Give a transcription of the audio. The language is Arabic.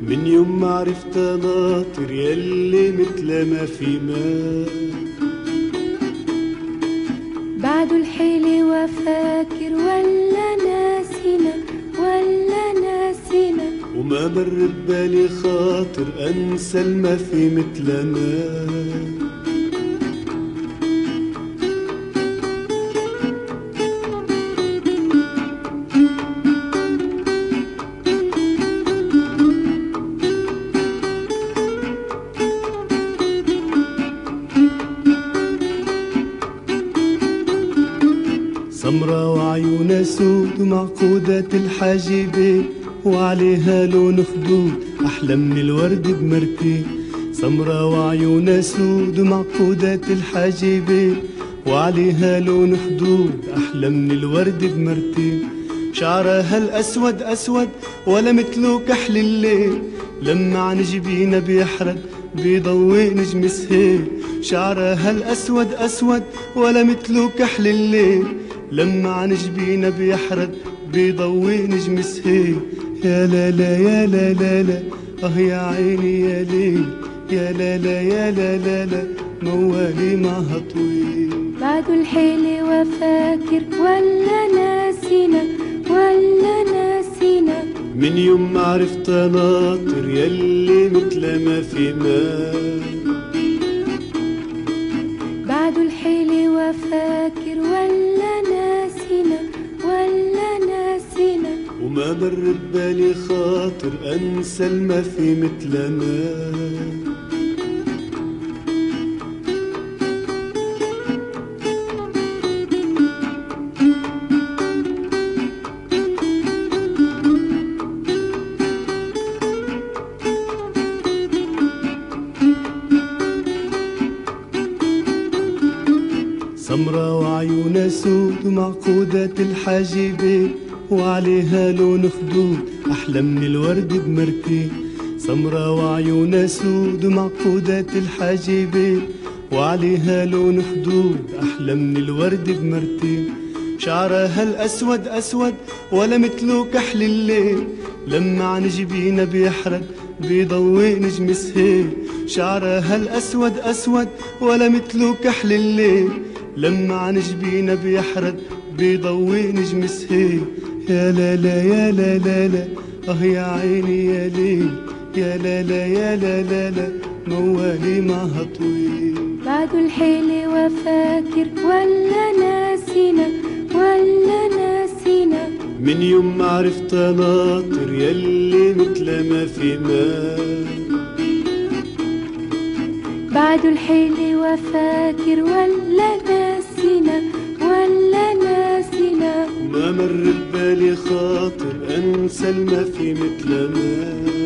من يوم ما عرفت ناطر يلي مثل ما في ماء. بعده الحيلة وفاكر ولا ناسينا ولا ناسينا، وما مر ببالي خاطر انسى الما في مثل ما. سمرا وعيونها سود ومعقودات الحاجبين وعليها لون خدود أحلى من الورد بمرتين. سمرا وعيونها سود ومعقودات الحاجبين وعليها لون خدود أحلى من الورد بمرتين. شعرها الأسود أسود ولا مثله كحل الليل، لما عن جبينها بيحرد بيضوي نجم سهيل. شعرها الأسود أسود ولا مثله كحل الليل، لما عن جبينها بيحرد بيضوي نجم سهيل. يا لا لا يا لا لا لا يا عيني يا ليل، يا لا لا يا لا لا لا موالي معها طويل. بعده الحيلة وفاكر ولا ناسينا ولا ناسينا، من يوم ما عرفت ناطر يلي مثل ما في ماء. بعده الحيلة وفاكر ولا ناسينا ولا ناسينا، وما مر ببالي خاطر انسى الما في مثل ما. سمرا وعيونها سود ومعقودات الحاجبين وعليها لون خدود أحلى من الورد بمرتين. سمرا وعيونها سود ومعقودات الحاجبين وعليها لون خدود أحلى من الورد بمرتين. شعرها الأسود أسود ولا مثله كحل الليل، لما عن جبينها بيحرد بيضوي نجم سهيل. شعرها الأسود أسود ولا مثله كحل الليل، لما عن جبينها بيحرد بيضوي نجم سهيل. يا لا لا يا لا لا لا يا عيني يا ليل، يا لا لا يا لا لا لا موالي معها طويل. بعده الحيلة وفاكر ولا ناسينا ولا ناسينا، من يوم ما عرفت ناطر يلي مثل ما في ماء. بعده الحيلة وفاكر ولا ناسينا ولا ناسينا، وما مر ببالي خاطر انسى الما في مثل ما.